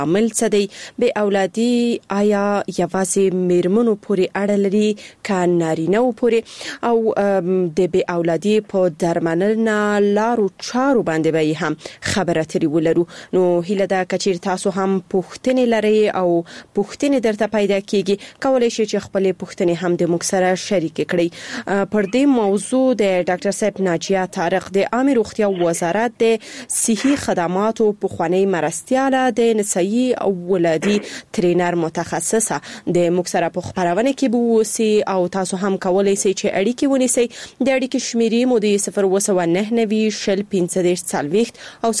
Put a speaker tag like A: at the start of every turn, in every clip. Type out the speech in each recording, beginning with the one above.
A: عامل څه دی؟ بې اولادي آیا یوازې میرمنو پورې اړه لري که نارینه‌و پورې؟ او د بې اولادي په درملنه لارو چارو باندې به هم خبره ترې ولرو. نو هیله ده که چیرې تاسو هم پوښتنې لرئ او پوښتنې درته پیدا کیږي کولای شئ چې خپلې پوښتنې هم د موږ سره شریک کړئ. پر دې موضوع د ډاکټر صاحب ناجیه طارق د عامه روغتیا وزارت د صحي خدماتو پخوانی مرستیاله د نسایي او ولادي ترینر متخصصه د موږ سره په خبرونه کې بوسي او تاسو هم کولای شئ چې اړیکې ونیسئ. د اړیکې شمیرې مو د 01990 شل 1540 او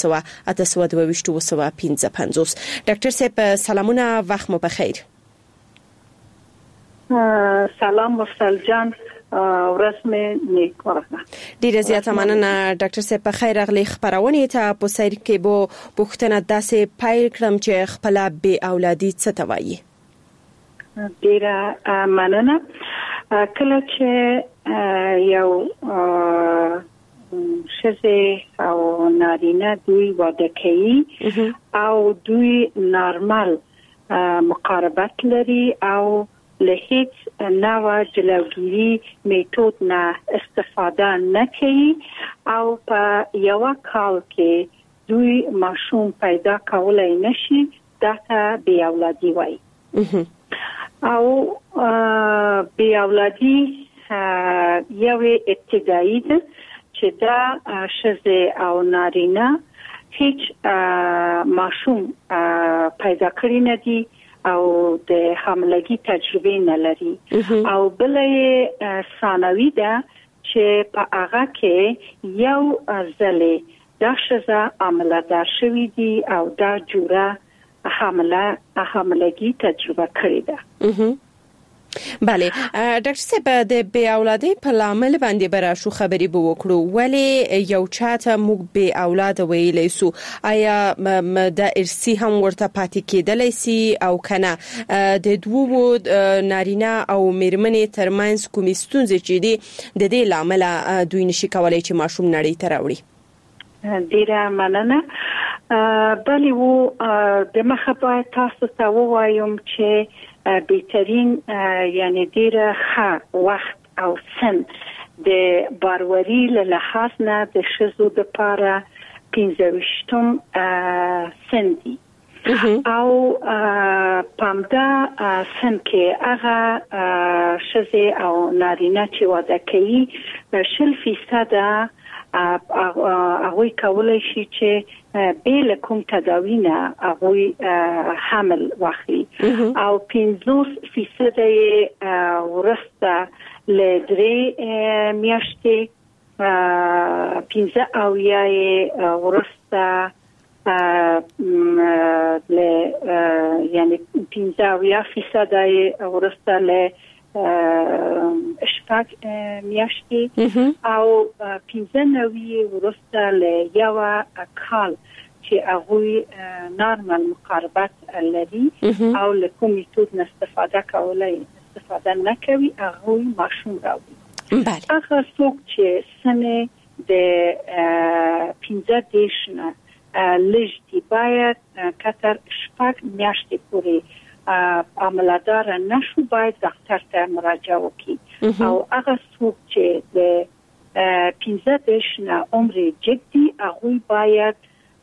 A: 01822 ډاکټر صاحب سلامونه، وخت مو بخیر.
B: سلام مرسل جان، ورسمه نیکمرغه.
A: ډیره زیاته مننه ډاکټر صاحب. په خیر راغلی خبرونه ته په سیر کې بو پوښتنه داسې پیل کړم چې خپل بې اولادي څه ته وایي؟
B: ډیره مننه. کله چې یو ښځه او نارینه دوی واده کوي او دوی نارمل مقاربت لري او له هیڅ نوع جلوگیری میتود نه استفاده نه کوي او په یو کال کې دوی ماشوم پیدا کولای نشي، دا ته بې اولادي وایي. او بې اولادي یو ابتدایي ده چې دا ښځه او نارینه هیڅ ماشوم پیدا کړی نه دي او د حاملګي تجربه نه لري. او بلې ثانوي ده چې په هغه کې یو ځلې دا ښځه عملدار شوې دي او دا جوړه حاملګي تجربه کړې ده.
A: بله ډاکټر صاحب، د بې اولادۍ په لامل باندې براشو خبرې به وکړو. ولی یو چاته موږ بې اولاد ویلی سو؟ آیا د ارثي هم ورته پاتې کېدلی سي او کنه د دوو نارینه او میرمنې ترمنځ کومې ستونزې چې دي د دې لامل دوی نشي کولای چې ماشوم نړۍ ته راوړي؟
B: ډیره مننه. بلی د مخه باید تاسو ته ووایم چې بهترین یعنی ډیره ښه وخت او سن د باروری له لحاظ نه د ښځو لپاره 15 سن دي او پامدا سن کې هغه ښځې او نارینه چې واده کوي 0% هغوی کولای شي چې بل کوم تداوی نه هغوی حمل واخلي او 50% ورسته لدري میاشتې 15 او یا ورسته یعنی 15% ورسته له شپږ میاشتې او 15 ورسته له یو کال چې هغه نارمل مقاربت لري او له کوم میتود استفاده نه کوي، هغه ماشوم راوړي. هغه څوک چې سنه د 15 نه لږ باید کتر شپږ میاشتې پورې عملدار نشو باید دکتر ته مراجعه وکړي. او هغه څوک چې د 15 نه عمر جدي هغه باید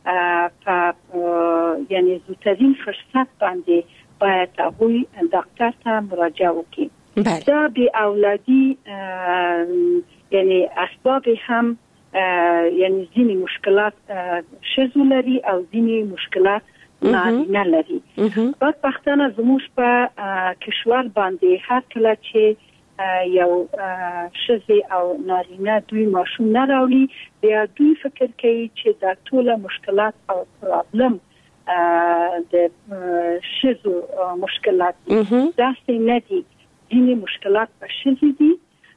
B: یعنی زودترین فرصت باندې باید هغه دکتر ته مراجعه وکړي. دا بې اولادي یعنی اسباب هم یعنی ځینې مشکلات ښځو لري او ځینې مشکلات نارینه لري. بدبختانه زموږ په کشور باندې هر کله چې یو ښځه او نارینه دوی ماشوم نه راوړي، بیا دوی فکر کوي چې دا ټول مشکلات او پرابلم د ښځو مشکلات داسې نه دي. ځینې مشکلات په ښځو دي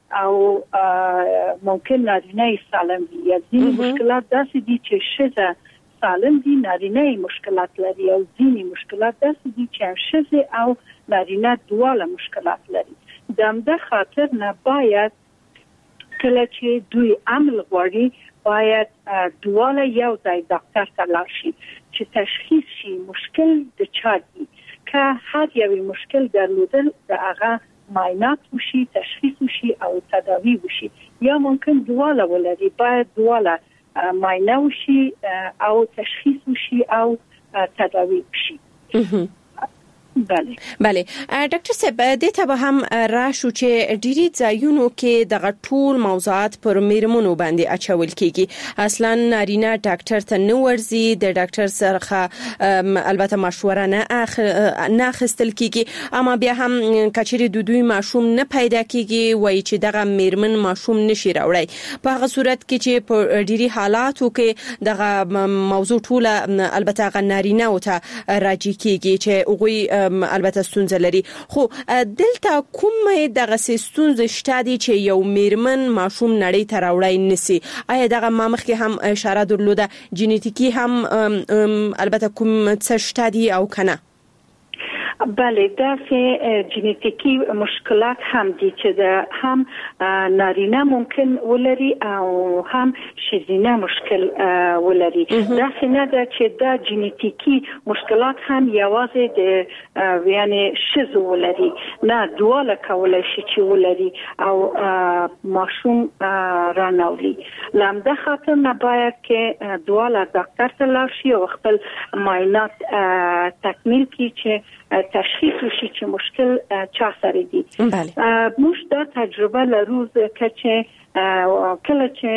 B: او ممکن نارینه سالم وي، یا ځینې مشکلات داسې دي چې ښځه سالم دي نارینه مشکلات لري، او ځینې مشکلات داسې دي چې ښځه او نارینه دواړه مشکلات لري. د همدې خاطر نه باید کله چې دوی عمل غواړي باید دواړه یو ځای ډاکټر ته لاړ شي چې تشخیص شي مشکل د چا دی که هر یو مشکل درلودل د هغه معاینات وشي تشخیص وشي او تداوی وشي یا ممکن دواله ولري باید دواله معاینه وشي او تشخیص وشي او تداوی وشي.
A: بله ډاکټر صاحب د ته به هم راشو چې ډیری ځایونو کې د ټول موضوعات پر میرمنو باندې اچول کیږي اصلا نارینه ډاکټر ته نه ورزي د ډاکټر سره البته مشوره نه اخیستل کیږي اما بیا هم کچېری دوی ماشوم نه پیدا کیږي وای چې دغه میرمن ماشوم نشي راوړي په هغه صورت کې چې په ډیری حالاتو کې دغه موضوع ټول البته غ نارینه او ته راځي کیږي چې هغه البته ستونزه لري خو دلته کومه دغه ستونزه شته دي چې یو میرمن ماشوم نړۍ ته راوړی نسی آیا دغه مخکې هم اشاره درلوده جنیتیکی هم البته کوم څه شته دي او کنه؟
B: بله داسې جنیتیکی مشکلات هم دي چې هم نارینه ممکن ولري او هم ښځینه مشکل ولري داسې نه ده چې دا جنیتیکی مشکلات هم یوازې د یعنی ښځو ولري نه دواله کولای شي چې ولري او ماشوم راناولي لامده خاطر نه باید که دواله ډاکټر ته لاړ شي او خپل معاینات تکمیل کړي چې تشخیص وشي چې مشکل چا سره دی. موږ دا تجربه لرو چې کله چې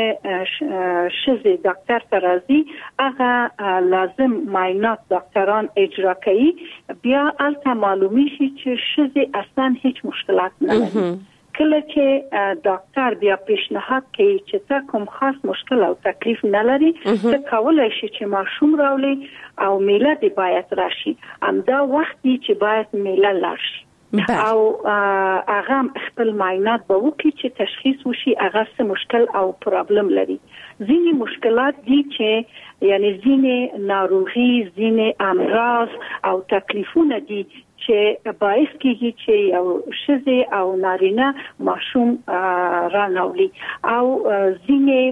B: ښځې ډاکټر ته راځي هغه لازم معاینات ډاکټران اجرا کوي بیا البته معلومیږي چې ښځې اصلا هیڅ مشکلات نه لري کله چې ډاکټر بیا پیشنهاد کوي چې تا کوم خاص مشکل او تکلیف نه لري ته کولای شي چې ماشوم راولي او میله دی باید راشي همدا وخت دی چې باید میله لاشي او هغه خپل معاینات به وکړي چې تشخیص وشي هغه څه مشکل او پرابلم لري ځینې مشکلات دي چې یعنی ځینې ناروغي ځینې امراض او تکلیفونه دي چې باعث کیږي چې یو ښځه او نارینه ماشوم راناولي او ځینې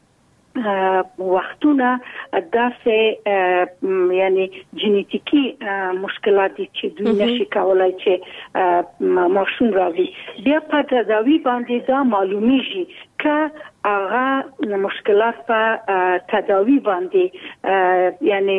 B: وختونه داسې یعنی جنیتیکی مشکلات دي چې دوی نشي کولای چې ماشوم راوړي بیا په تداوی باندې دا معلومیږي که هغه مشکلات په تداوی باندې یعنی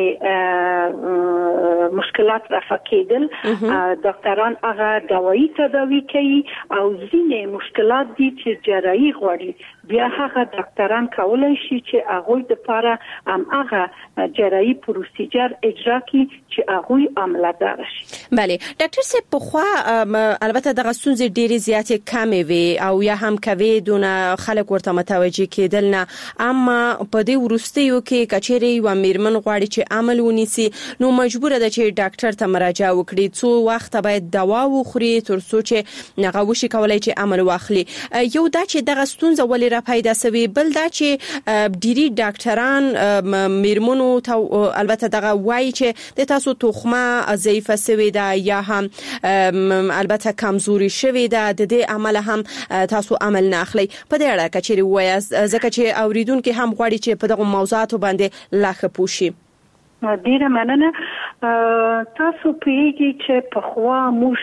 B: مشکلات رفع کېدل ډاکټران هغه دوايي تداوی کوي او ځینې مشکلات دي چې جراحي غواړي بیا هغه ډاکټران کولای شي چې هغه د لپاره هغه جراحي پروسیجر اجرا کړي چې هغه عملدار شي.
A: بله ډاکټر صاحب په خو البته د غسونځ ډېری زیاتې کمې وي او یا هم کوي دونه خلک ورته متوجي کېدل نه اما په دې ورستیو کې کچېری و میرمن غواړي چې عمل ونیسي نو مجبور ده چې ډاکټر ته مراجعه وکړي څو وخت باید دوا وخوري تر څو چې هغه وشي کولای چې عمل واخلي یو دا چې دغه ستونزه ولې را پیدا سوي بل دا چې ډيري ډاکټران میرمنو ته البته دغه وایي چې د تاسو تخمه ضعیفه سوي ده یا هم البته کمزوري شوي ده د دې عمل هم تاسو عمل نه اخلي په دې اړه کچېری وایي ځکه چې اوریدونکو هم غواړي چې په دغه موضوعاتو باندې لاخه پوښي.
B: ډیره مننه تاسو پیږي چې په خوا موږ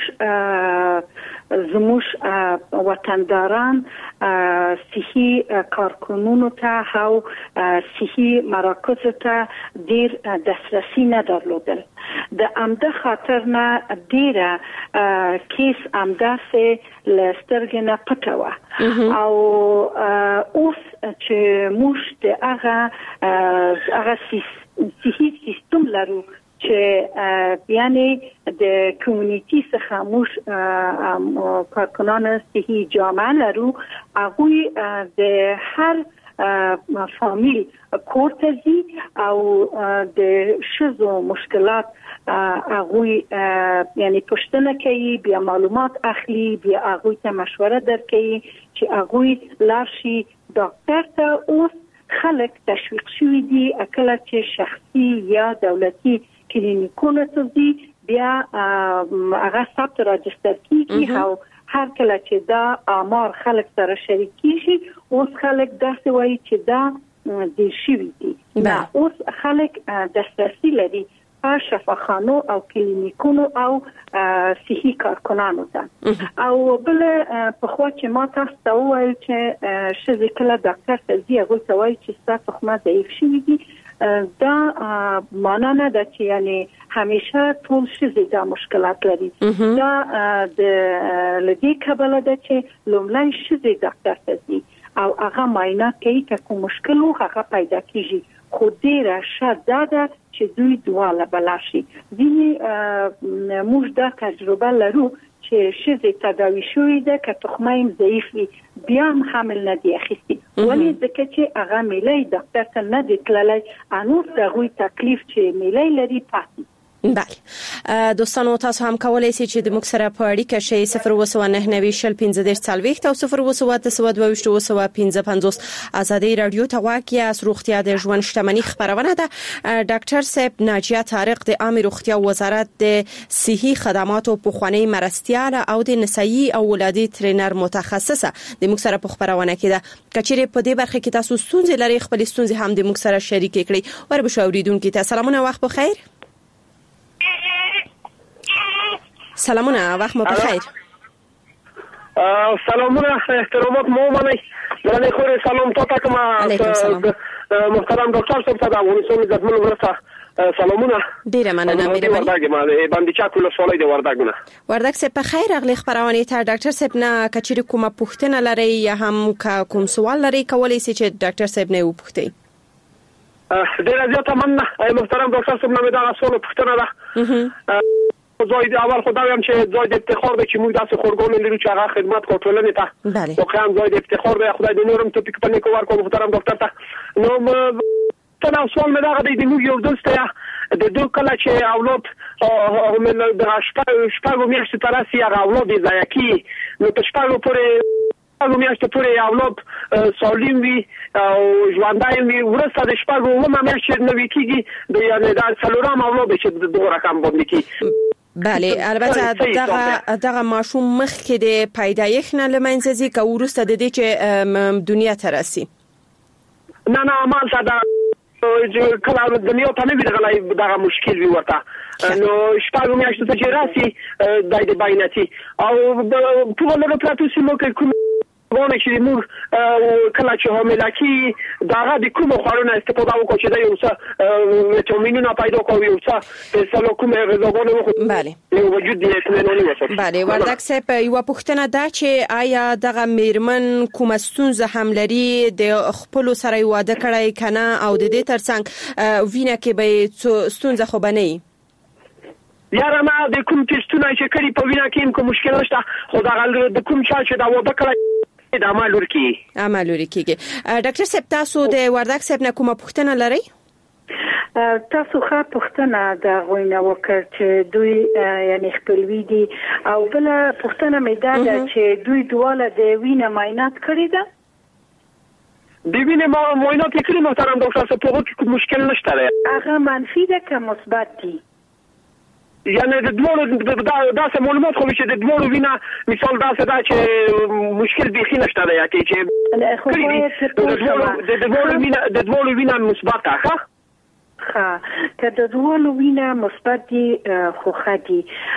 B: زموږ وطنداران صحي کارکونونو ته او صحي مراکز ته ډیر دسترسي نه درلودل د امده خاطر نه ډیره کیس امده سه لسترګ نه پټوا او اوس چې موږ د هغه صحي سیستم لرو چې یعنی د کمیونټي څخه موږ کارکنان صحي جامعه لرو هغه د هر فامیل کورتزي او د شذو مشکلات هغه یعنی پښتنه کوي بیا معلومات اخلي بیا هغه ته مشوره درکوي چې هغه لارشي ډاکټر ته اوس خلک تشویق شوي دي اکله چې شخصي یا دولتي کلینیکونه ته دي بیا هغه ثبت راجستر کیږي او هر کله چې دا آمار خلک سره شریک کیږي اوس خلک داسې وایي چې دا د شوی دي نه اوس خلک دسترسي لري په شفاخانو او کلینیکونو او صحي کارکنانو ته او بل په خو چې ما تاسو ته وایي چې شذ کله ډاکټر ته ځي هغه ته وایي چې تاسو خو ما ضعیف شوی دي دا معنا نه ده چې یعنی همیشه ټول شذ دا مشکلات لري دا د لدی کبله ده چې لومړی شذ ډاکټر ته ځي او هغه معاینه کوي چې کوم مشکل هغه پیدا کیږي خو ډیره شاده ده چې دوی دواله بلاشي ځینې موږ دا تجربه لرو چې شذ تداوی شوی ده که تخمه ضعیف وي بیا هم حمل نه دی اخیستی ولی ځکه چې هغه ملي ډاکټر ته نه دی تللی انو دغه تکلیف چې ملي لري پاتې
A: بله دوستانو تاسو هم کولای شئ چې د موږ سره په اړیکه شئ 029901540 او 029221555 ازادي رادیو ته واقعي اس روغتیا د ژوند شتمنۍ خبرونه ده ډاکټر صاحب ناجیه طارق د عامه روغتیا وزارت د صحي خدماتو په خوانی مرستياله او د نسایي او ولادي ټرینر متخصصه د موږ سره په خبرونه کې ده کچېره په دې برخه کې تاسو ستونزې لري خپل ستونزې هم د موږ سره شریک کړئ ور به شاوریدونکو ته سلامونه وخت بخیر سلامونه وخت مو بخیر
C: سلامونه احترامات مو منئ درنه خوري سلام تا کوم محترم ډاکټر صاحب ته د افغانستان عزتمن ورته سلامونه
A: ډیره مننه مهرباني
C: وردګ ما باندې چا کول سوالای دی وردګونه
A: وردګ څه په خیر اغلی خبرونه ته ډاکټر صاحب نه کچېری کومه پوښتنه لري یا هم کوم سوال لري کولای شي چې ډاکټر صاحب نه وپوښتي
C: ډیره زیاته مننه محترم ډاکټر صاحب نه دا سوال پوښتنه ده زاید اول خدای هم چې زاید افتخار ده چې موږ داسې خورګون لرو چې هغه خدمت کوو ټولنې ته واقعا زاید افتخار ده خدای دې نورم توفیق پنه کوار کوم محترم ډاکټر ته نو تنه سوال مې دا غوډي د موږ یو دوسته د دوه کله چې اولاد هم د شپږو میاشتو تر راسي هغه اولاد ځای کی نو په شپږو پورې میاشتو پورې اولاد سالم وي او ژوندای وي ورسته د شپږو میاشتو نو کېږي د یعنی د څلورم اولاد چې د دوه رقم باندې کی
A: بله البته دغه ماشوم مخ کې د پیدایښت نه لمنځي که ورسته د دې چې دنیا ته راسي
C: نه مال دا کله د دنیا ته نه ویلای دغه مشکل وي ورته نو شپږ میاشتې چې راسي د بایناتي او په ولر پلاتو سیمو کې کوم ونه چې موږ کله چې حاملکی دغه د کوم خورونه استفاده وکړو چې د یو څه ویټامینونه پیدا کوي او څه سلو کومه غذاونه وخورو
A: بله
C: نو وجود دې اطمیناني وساتي
A: بله وردګ صاحب یو پوښتنه ده چې آیا دغه میرمن کوم ستونزه هم لري د خپل سره واده کړای کنه او د دې ترڅنګ وینه کې به ستونزه خو بنئ
C: یاره ما د کوم تستونه چې کړي په وینا کې کوم مشکل نشته خو دا د کوم چا چې دا واده کړی د عمل
A: ورکیږي ډاکټر صاحب تاسو د وردګ صاحب نه کومه پوښتنه لرئ
B: تاسو ښه پوښتنه دا غوښنه وکړ چې دوی یعنی خپلوي دي او بل پوښتنه مې دا ده چې دوی دواله د وینې معاینات کړی ده
C: د وینې معاینات کړی محترم ډاکټر صاحب په کې مشکل نشته
B: هغه منفي ده که مثبت دي
C: یعنی د دوړو داسې معلومات خو چې د دوړو وینا مثال داسې دا چې مشکل بيخي نشته دی چې د دوړو وینا مثبت ده
B: که د دوه وینه مثبت دي خو خدي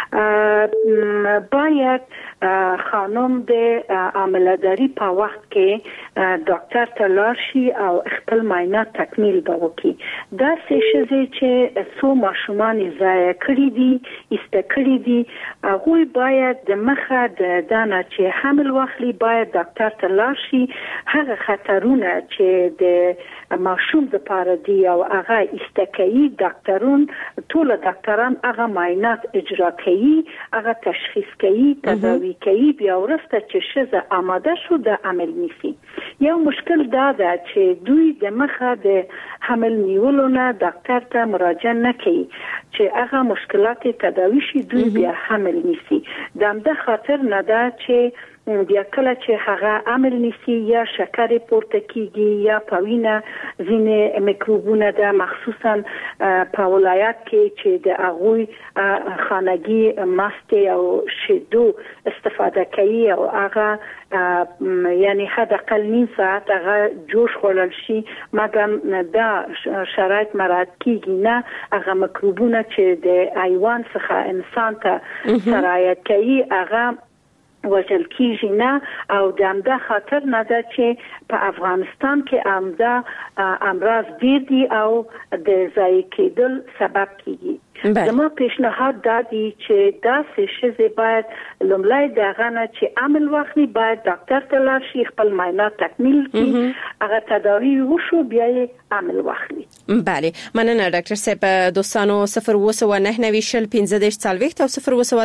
B: باید خانم د عملداري په وخت کې ډاکټر ته لاړ شي او خپل معاینات تکمیل وکړي دا څه چې څو ماشومان ضایع کړي دي استکړي دي هغه باید د مخه د دانه چې حمل واخلي باید ډاکټر ته لاړ شي هغه خطرونه چې د ماشوم لپاره دی او هغه استکایي ډاکټرون ټول ډاکټران هغه معاینات اجرا کوي هغه تشخیص کوي تداوی کوي بیا ورسته چې شزه آماده شو د عمل نیسي یو مشکل دا ده چې دوی د مخه د حمل نیولو نه ډاکټر ته مراجعه نه کوي چې هغه مشکلات تداوی شي دوی بیا حمل نیسي د همدا خاطر نه ده چې بیا کله چې هغه عامل نیسی یا شکر پورته کیږي یا پوینه ځینې میکروبونه ده مخصوصا په ولایت کې چې د اغوی خانگی مست او شیدو استفاده کوي او هغه یعنی حداقل نیم ساعت هغه جوش خورل شي مګر دا شرایط مراعات کیږي نه هغه میکروبونه چې د حیوان څخه انسان ته سرایت کوي هغه وجل کیږي نه او دمده خاطر نه ده چې په افغانستان کې عمده امراض ډیر دي او د ضایع کېدل سبب کیږي. زما پیشنهاد دادی چې داسې شی باید لومړی دغه نه چې عمل واخلي باید ډاکټر ته لاړ شي خپل معاینات تکمیل کړي هغه تداوی وشو بیا یې عمل واخلي.
A: بله مننه ډاکټر صاحب. دوستانو 029 شل 15 40 او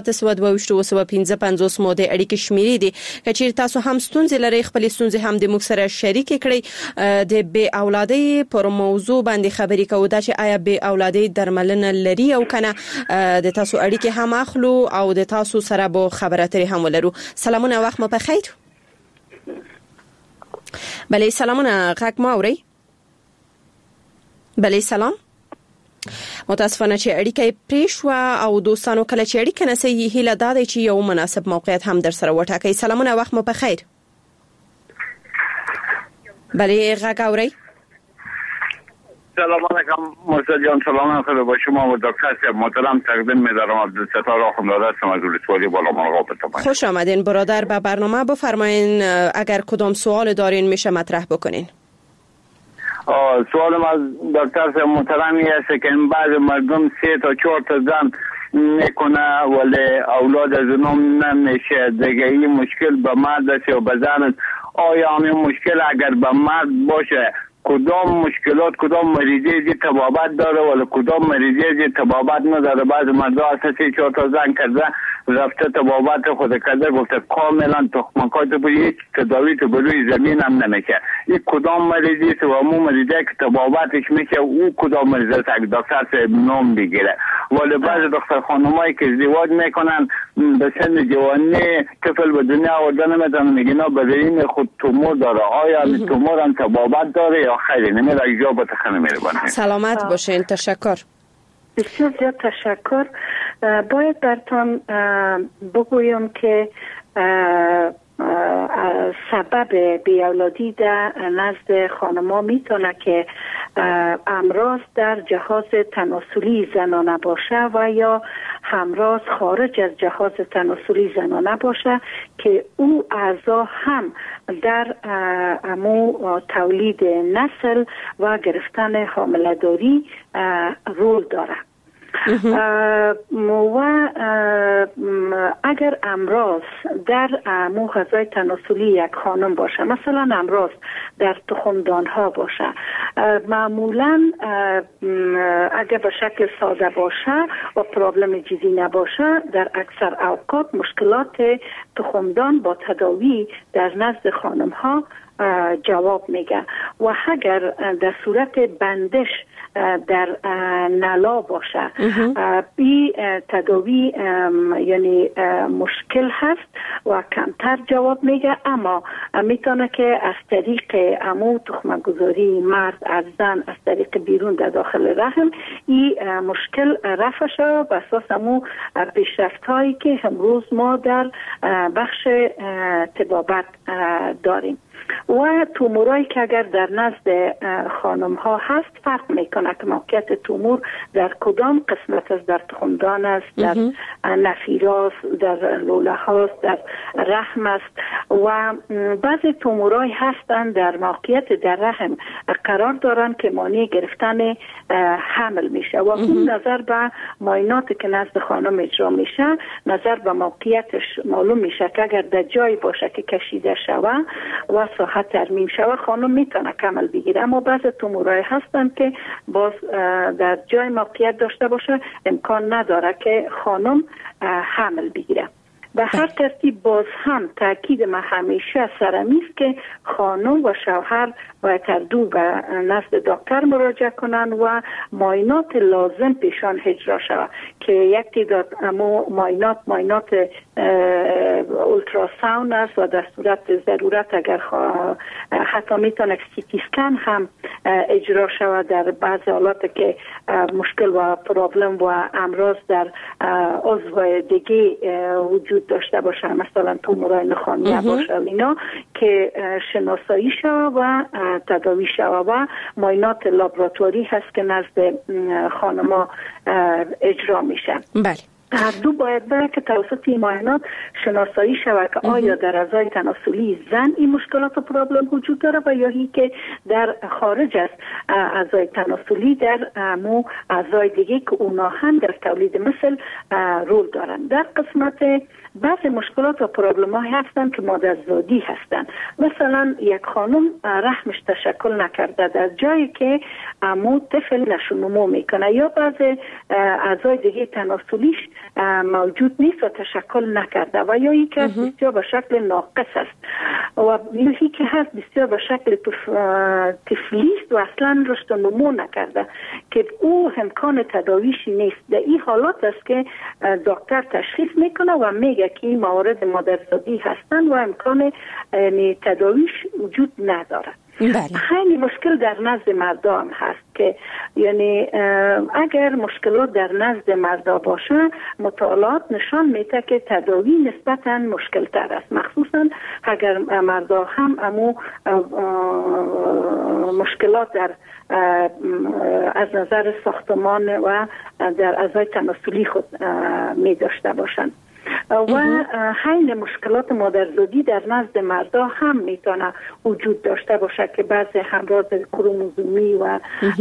A: 02922 مو د اړیکې شمیرې دي چې تاسو هم ستونزې لرئ خپل ستونزې هم د موږ سره شریک کړئ د بې اولادۍ پر موضوع باندې خبرې کوو دا چې آیا بې اولادۍ درملنه لري او کنه د تاسو اړیکې هم اخلو او د تاسو سره به خبرې اترې هم ولرو. سلامونه وخت مو په خیر. بله سلامونه غږ مو اورئ؟ بله سلام. متاسفانه چې اړیکې پریښوا او دوستانو کله چې اړیکه نسي هیله دادی چې یو مناسب موقعیت هم در سره وټاکئ. سلامونه وخت مو په خیر. بله غږ اورئ؟
D: سلام علیکم مرتضی جان. سلام علیکم با شما و دکتر صاحب محترم تقدیم می‌دارم. عبدالستار آخوندزاده هستم از ولسوالی بالامرغاب.
A: خوش آمدین برادر به برنامه. بفرمایین اگر کدام سوال دارین میشه مطرح بکنین.
D: سوالم از دکتر صاحب محترمی است که این بعض مردم 3 تا 4 تا زن میکنه ولی اولاد از اونم نمیشه دیگه. این مشکل به مرد است و به زن. آیا همین مشکل اگر به مرد باشه کدام مشکلات کدام مریضی دی طبابت داره ولی کدام مریضی دی طبابت نداره؟ بعض مردا اساس 4 تا زن کرده رفته طبابت خود کرده گفته کاملا تخمکات بودی هیچ تداوی تو بروی زمین هم نمیشه. این کدام مریضی است و همون مریضی که طبابتش میشه او کدام مریضی است که دکتر صاحب نام بگیره؟ ولی بعض دختر خانمایی که ازدواج میکنن به سن جوانی طفل به دنیا آورده نمیتونن میگن بدین خود تومور داره. آیا تومور هم طبابت داره یا خیلی نمیره؟ اجابت خیلی میربانه.
A: سلامت باشین. تشکر.
B: بسیار زیاد تشکر. باید براتون بگویم که سبب بیاولادی در نزد خانم‌ها میتونه که امراض در جهاز تناسلی زنانه باشه و یا همراض خارج از جهاز تناسلی زنانه باشه که او اعضا هم در امو تولید نسل و گرفتن حامله‌داری رول داره. و اگر امراض در غذای تناسلی یک خانم باشه، مثلا امراض در تخمدان ها باشه، معمولا اگر به شکل ساده باشه و پرابلم جدی نباشه، در اکثر اوقات مشکلات تخمدان با تداوی در نزد خانم ها جواب میگه. و اگر در صورت بندش در نلا باشه بی تداوی یعنی مشکل هست و کمتر جواب میگه، اما میتونه که از طریق امو تخمگذاری مرد از زن از طریق بیرون در داخل رحم این مشکل رفع شد به اساس امو پیشرفت هایی که امروز ما در بخش طبابت داریم. و تومورایی که اگر در نزد خانم ها هست فرق میکنه که موقعیت تومور در کدام قسمت از در تخمدان است، در نفیراست، در لوله هاست، در رحم است. و بعضی تومورایی هستند در موقعیت در رحم قرار دارن که مانع گرفتن حمل میشه و اون نظر به معایناتی که نزد خانم اجرا میشه نظر به موقعیتش معلوم میشه که اگر در جایی باشه که کشیده شوه و ساحت ترمیم شوه خانم میتونه کمل بگیره، اما بعض تومورای هستن که باز در جای موقعیت داشته باشه امکان نداره که خانم حمل بگیره. به هر ترتیب باز هم تاکید ما همیشه سرمی است که خانم و شوهر و تردو به نزد دکتر مراجعه کنند و معاینات لازم پیشان اجرا شود که یک تعداد معاینات اولتراساوند است و در صورت ضرورت اگر حتی میتونه سیتی اسکن هم اجرا شود در بعض حالات که مشکل و پرابلم و امراض در عضو دیگه وجود داشته باشه، مثلا تومورای نخامیه باشه اینا که شناسایی شود و تداوی شود و معاینات لابراتواری هست که نزد خانما اجرا میشن.
A: بله.
B: هر دو باید بره که توسط این معاینات شناسایی شود که آیا در اعضای تناسلی زن این مشکلات و پرابلم وجود داره و یا هی که در خارج از اعضای تناسلی در اعضای دیگه که اونا هم در تولید مثل رول دارن. در قسمت بعض مشکلات و پرابلم ها هستن که مادرزادی هستن. مثلا یک خانم رحمش تشکل نکرده در جایی که طفل نشونمو میکنه یا بعض اعضای دیگه تناسلیش موجود نیست و تشکل نکرده و یا یکی هست بسیار به شکل ناقص است و یکی که هست بسیار به شکل طفلیست و اصلا رشد و نمو نکرده که او امکان تداویش نیست. در این حالات است که دکتر تشخیص میکنه و میگه که این موارد مادرزادی هستن و امکان تداویش وجود نداره. خیلی مشکل در نزد مردان هست که یعنی اگر مشکلات در نزد مردا باشه مطالعات نشان میده که تداوی نسبتاً مشکل تر است، مخصوصاً اگر مردا هم مشکلات در از نظر ساختمان و در اعضای تناسلی خود می داشته باشند. و خیلی مشکلات مادرزادی در نزد مردا هم میتونه وجود داشته باشه که بعضی همراز کروموزومی و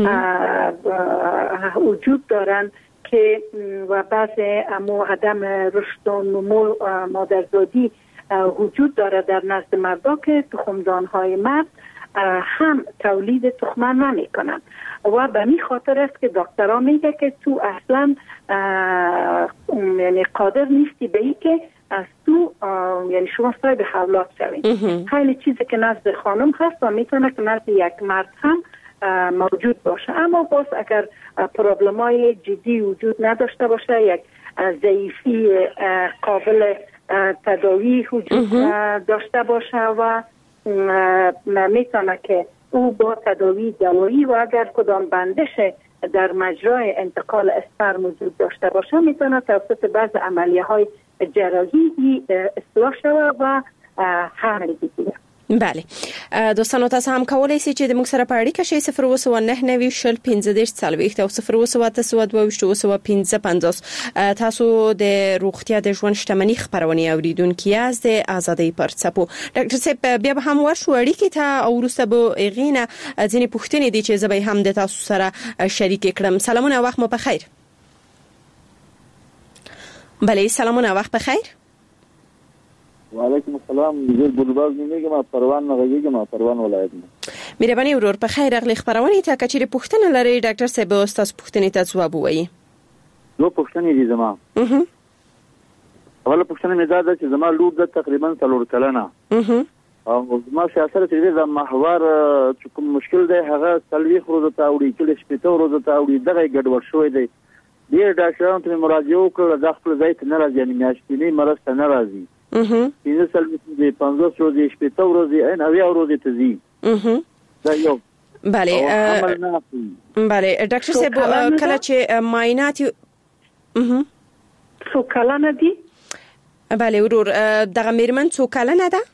B: وجود دارن که و بعضی عدم رشد و نمو مادرزادی وجود داره در نزد مردا که تخمدانهای مرد هم تولید تخمه نمی کنن و به می خاطر است که دکترها میگه که تو اصلا یعنی قادر نیستی به این که از تو یعنی شما صاحب اولاد شوید. خیلی چیزی که نزد خانم هست و میتونه که نزد یک مرد هم موجود باشه، اما باز اگر پرابلمای جدی وجود نداشته باشه، یک ضعیفی قابل تداوی وجود داشته باشه و میتونه که او با تداوی دوایی و اگر کدام بندش در مجرای انتقال اسپرم وجود داشته باشه میتونه توسط بعض عملیه های جراحی اصلاح شود و حمل بگیره.
A: بله دوستانو تاسو هم کولای شئ چې د موږ سره په اړیکه شئ 09015 تاسو د روغتیا د ژوند شتمنۍ خبرونه اوریدونکو یاست د ازادۍ پر څپو. ډاکټر صاحب بیا به هم ورشو اړیکې ته او وروسته به اغینه ځینې پوښتنې دي چې زه به هم د تاسو سره شریک کړم. سلامونه، وخت مو په خیر. بله سلامونه، وخت په خیر.
E: وعلیکم السلام، زه ګلباز میګم، پروان نغږیږم، پروان ولایت نه.
A: مهرباني ورور په خیر اغلی خبرونه ته کچېره پوښتنه لري ډاکټر صاحب استاد پوښتنې ته ځواب وایي.
E: نو پوښتنې دي زما. اوله پوښتنه مې دا ده چې زما لور د تقریبا 3 کلنه او زما سیاست چې د محور چې کوم مشکل دی هغه 30 ورځې ته وړي چې 70 ورځې ته وړي دغه ګډوډ شوی دی. ډیر ډاکټرانو ته مراجعه وکړه د خپل ځای ته نه راځي، یعنی میاشتنی مرض ته نه راځي. این سلبی 15 روزی 70 روزی این اویا روزی تزی.
A: بله بله ډاکټر صاحب کله چې معاینات
B: څو کلنه دي؟
A: بله ورور دغه میرمن څو کلنه ده؟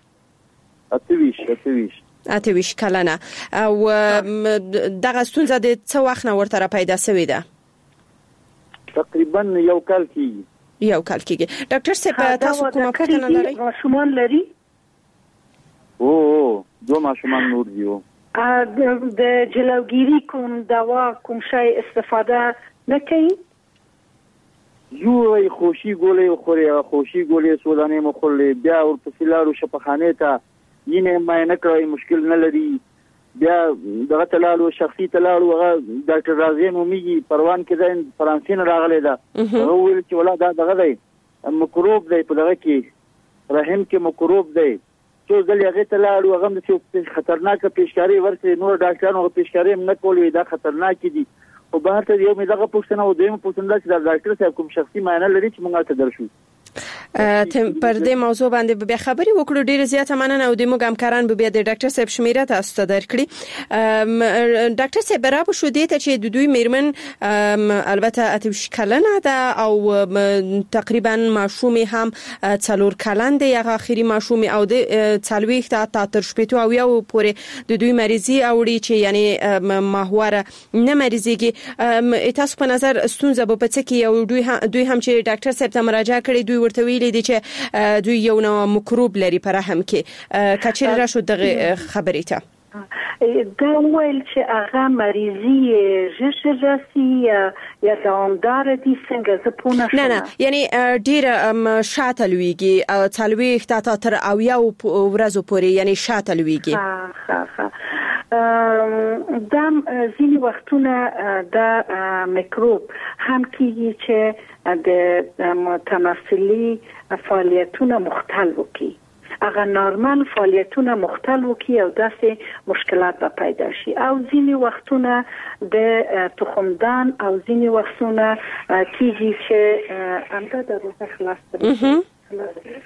A: 28 کلنه او دغه ستونزه د څو وخت نه ورته پیدا شوې ده؟
E: تقریبا یو کال کېږي.
A: ډاکټر صاحب تاسو کومه پوښتنه لرئ؟
B: ماشومان لري؟
E: دو ماشومان نور دي.
B: د جلوگیری کوم دوا کوم شای استفاده نکوي؟
E: یو خوشي ګولې خوري، خوشي ګولې سودانه مخولې بیا ورپسې لاړو شفاخانه ته یینه ما نه کوي، مشکل نه لري. بیا دغه تلالو شخصي تلالو هغه ډاکټر رازي نومي پروان کې د فرانسې نه راغلی دا هغه ویل چې ولا دا دغه دی مکروب دی په دغه کې رحم کې مکروب دی څو ځلې هغه ته لاړو هغه د خطرناک پیشکاری ورکړي نور ډاکټرانو پیشکاری نه کولې دا خطرناک دي او بهر ته یو مې دغه پوښتنه او دویمه پوښتنه چې د ډاکټر صاحب کوم شخصي معاینه لري چې موږ ته درشو
A: پر دې موضوع باندې به خبري وکړو. ډیر زیاته مننه او د موږ همکاران به د ډاکټر صاحب شمیره تاسو ته درکړي. ډاکټر صاحب برابر شو دي ته چې د دوی میرمن البته اتوش کلنه ده او تقریبا ماشوم هم 4 کلن دی هغه اخیری ماشوم او د 40 تا تر شپته او یو پورې د دوی مریضي اوړي چې یعنی ماهواره نه مریضيږي. تاسو په نظر ستونزه په پڅ کې او دوی هم چې ډاکټر صاحب ته مراجعه کړې دوی ورته ویلي دي چې دوی یو نو مکروب لري پر رحم کې کچېر را شو دغه خبرې ته
B: دا ویل چې هغه مریضي ژژرسي یا دوامدار دي څنګه زه پوه نشم. نه
A: یعنی ډیر شاته لويږي 40 تا تر او یو ورځو پورې یعنی شاته لويږي.
B: دا ځینې وختونه دا میکروب هم کیږي چې د متمثلي فعالیتونه مختل وکړي. هغه نورمال فعالیتونه مختل وکړي او داسې مشکلات به پیدا شي او ځینې وختونه د تخمدان او ځینې وختونه کیږي چې همدا د روزه خلاص کړي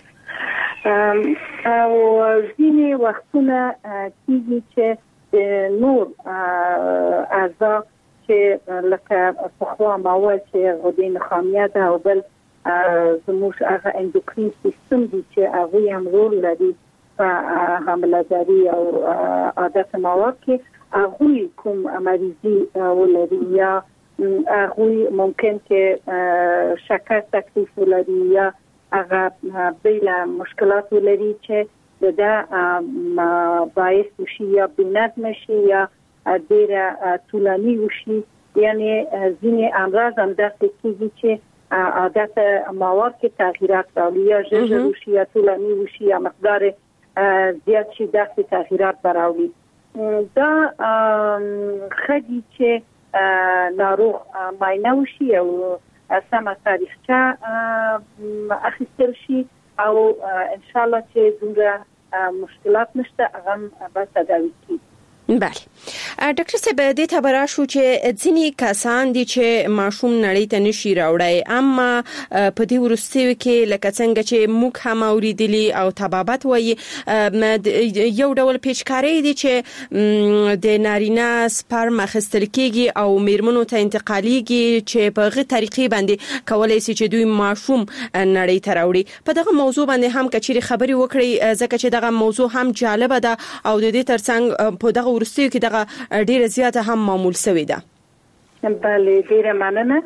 B: او ځینې وختونه کیږي چې نور اعضاء چې لکه پخوا مواد چې غدې نخامیه ده او بل زموږ هغه اندوکرین سیستم دی چې هغه هم رول لري په حامله‌داري او عادت مواد کې هغه کوم مریضي ولري یا هغه ممکن کې شکر تکلیف ولري یا هغه بل مشکلات ولري چې دا باعث شي یا بنظم شي یا ډېر طولاني وشي. یعنی ځینې امراض هم داسې کېږي چې عادت مواد کې تغییرات راوړي یا ژر وشي یا طولاني وشي یا مقدار زیات شي داسې تغییرات راوړي. دا خدي چې ناروغ معاینه وشي او سمه تاریخچه اخیستل شي او ان شاء الله چې دومره مشکلات نشته هغه به تداوي کیږي.
A: بله ډاکټر صاحب دې ته برا شو چې ځینی کسان دي چې ماشوم نړۍ ته نشي راوړای اما په دې ورستیو کې لکه څنګه چې موږ هم اوریدلی او تبابت وایي یو ډول پیچکاری دي چې د نارینه سپرم اخیستل کېږي او میرمنو ته انتقالیږي چې په غو طریقې باندې کولای شي چې دوی ماشوم نړۍ ته راوړي. په دغه موضوع باندې هم کچېری خبري وکړي ځکه چې دغه موضوع هم جالب ده او د دې ترڅنګ په دغه ورستیو کې دغه ډیره زیاته هم معمول شوی ده.
B: بله ډیره مننه.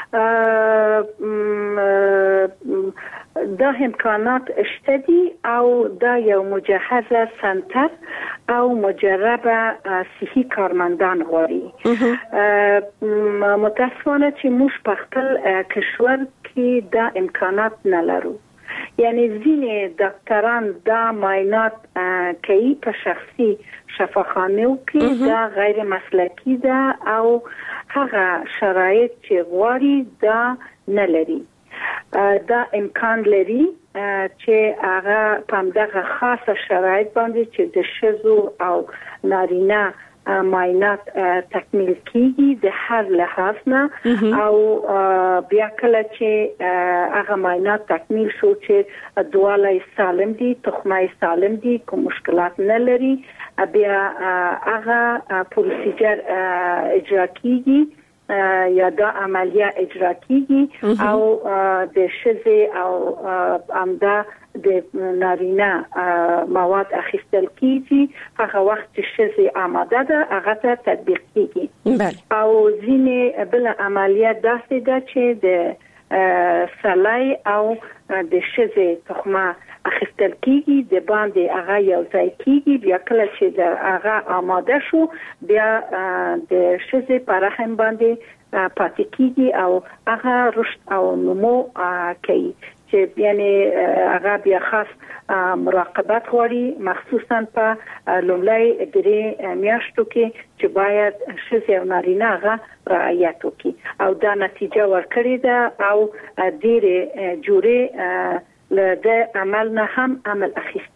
B: دا امکانات شته دي او دا یو مجهزه سنتر او مجربه صحي کارمندان غواړي. متاسفانه چې موږ په خپل کشور کې دا امکانات نه لرو. یعنی ځینې ډاکټران دا معاینات کوي په شخصي شفاخانه کې دا غیر مسلکی ده او هغه شرایط چې غواړي دا نه لري. دا امکان لري چې هغه په دغه خاصه شرایط باندې چې د شذو او نارینه معاینات تکمیل کیږي د هر لحاظ نه او بیا کله چې هغه معاینات تکمیل شو چې دواله سالم دي تخمه سالم دي کوم مشکلات نه لري بیا هغه پروسیجر اجرا کیږي یا دا عملیه اجرا کیږي او د شذ او امدا د نارینه مواد اخیستل کیږي هغه وخت چې شذ آماده ده هغه ته تطبیق کیږي او ځینې بل عملیه داسې ده چې د سلای او د شذ تخمه اخیستل کیږي د باندې هغه یو ځای کیږي بیا کله چې د هغه آماده شو بیا د شذ پر رحم باندې پاتې کیږي او هغه رشد او نمو کوي چې یعنی هغه بیا خاص مراقبت غواړي مخصوصا په لومړی درې میاشتو کې چې باید شذ او نارینه هغه رعایت وکړي او دا نتیجه ورکړي ده او ډېر جوړه د عمل نه هم عمل اخیستي.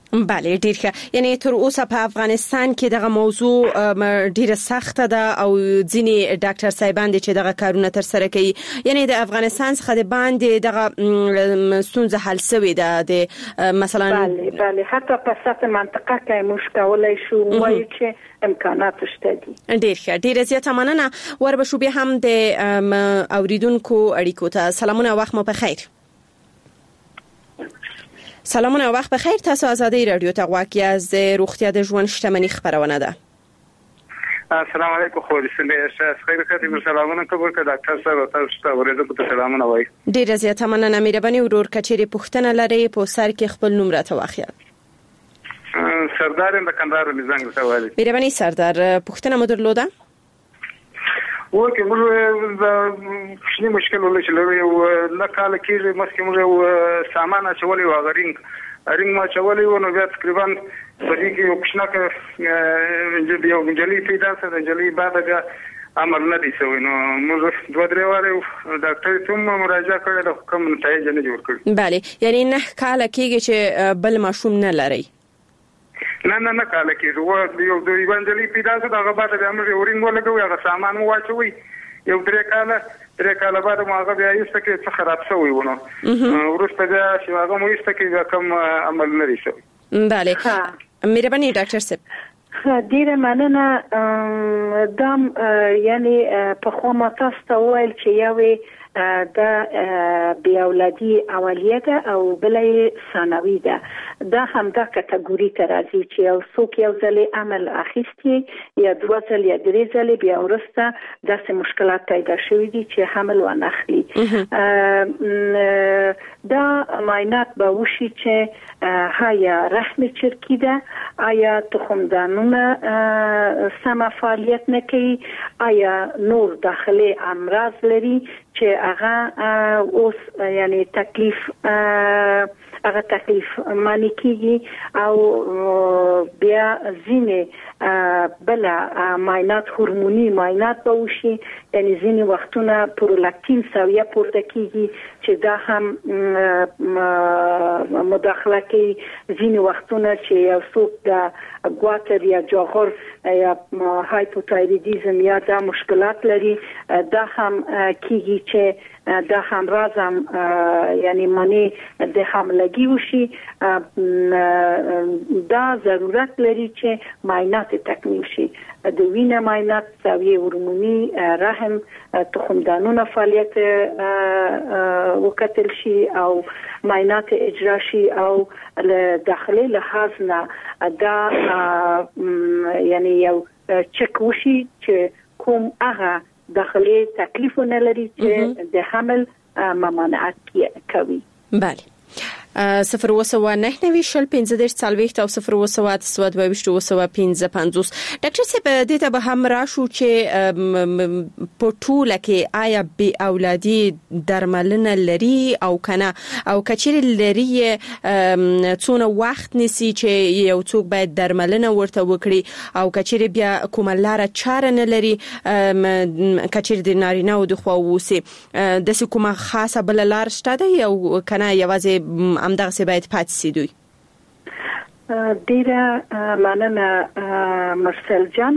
A: بله ډیر ښه. یعنی تر اوسه په افغانستان کې دغه موضوع ډیره سخته ده او ځینی ډاکټر صاحبان چې دغه کارونه تر سره کوي. یعنی د افغانستان څخه د باندې دغه ستونزه حل شوې ده د مثلا
B: بله حتی په سطح منطقه کې مشکلای شو وایي چې امکانات شته دي.
A: ډیر ښه. ډیر زیاته مننه. وربشو به هم د اوریدونکو اړیکو ته سلامونه، وخت مو په خیر. سلامونه، وخت بخیر. تاسو آزادی رادیو ته غواړئ از روغتیا د ژوند شتمنۍ خبرونه ده.
F: السلام علیکم خو دې خیر کړی. سلامونه کوم ډاکټر صاحب، تاسو ته ورته په سلامونه وای.
A: ډیر زیاته مننه. مهرباني ورور کچېری پښتنه لري په سر کې خپل نوم راته واخیا.
F: سردار د کندهار مزنګ ته وایي.
A: مهرباني سردار، پښتنه مو درلوده؟
F: وکه موږ د شنو مشکل ولې لري او لکه کېږي مخکې موږ سامان اچولې و غرینګ ما چولې و نو بیا تقریبا په دې کې یو کښنه یو جلی پیدا سره جلی بعد بیا عمل نه دي شوی. نو موږ دوه درې واره ډاکټر ته مراجعه کړې د کوم نتایج نه جوړ کړل.
A: بله یعنی نه کال کېږي چې بل ماشوم نه لري.
F: نه کال کېږي و یو د ایوانجلی پیدا شو دغه بعد بیا موږ ورینګ ولګو هغه سامان واچوي. یو درې کال بعد ما هغه بیا ایسته کې څه خراب شوی ونه ورسته بیا چې هغه مو ایسته کې کوم عمل نه لري شوی.
A: بله مهرباني ډاکټر صاحب.
B: ډیره مننه. دام یعنی په خو ما تاسو ته ویل چې یو د بی اولادی اولیه ده او بلې ثانوي ده. دا هم دا کټګوري ته راځي چې یو څوک یو ځل عمل اخیستی یا دوه ځل یا درې ځل بیا ورسته داسې مشکلات پیدا شوي دي چې حمل ونخلي. دا معاینات به وشي چې آیا رحم چرکی ده، آیا تخمدانونه سم فعالیت نه کوي، آیا نور داخلي امراض لري چې هغه اوس یعنی تکلیف معنی کیږي او بیا ځینې بل معاینات هورموني معاینات به وشي. یعنی ځینې وختونه پرولاکتین سویه پورته کیږي چې دا هم مداخله کوي. ځینې وختونه چې یو څوک د ګواتر یا جاغور یا هایپوتایرویدیزم یا دا مشکلات لري دا هم کیږي چې دا هم رازم یعنی معنی د حملګي وشي. دا ضرورت لري چې معاینات تکمیل شي. د وینې معاینات سویه هورموني رحم تخمدانونه فعالیت وکتل شي او معاینات اجرا شي او داخلي لحاظ نه دا یعنی یو چک وشي چې کوم هغه داخلي تکلیفونه لري چې د حمل ممانعت کوي.
A: بله 029 شل 15 صالويخت او 029 ډاکټر صاحب دې ته به هم راشو چې په ټوله کې آیا بی اولادي درملنه لري او کنه او کچیر لري څونه وخت نسی چې یو څوک باید درملنه ورته وکړي او کچیر بیا کومه لار چاره نه لري کچیر د نارینه او د خو وسی د کومه خاصه بل لار شته او کنه یوازې امدغه سی باید پاتې سي دوی.
B: ډیره مننه مرسل جان.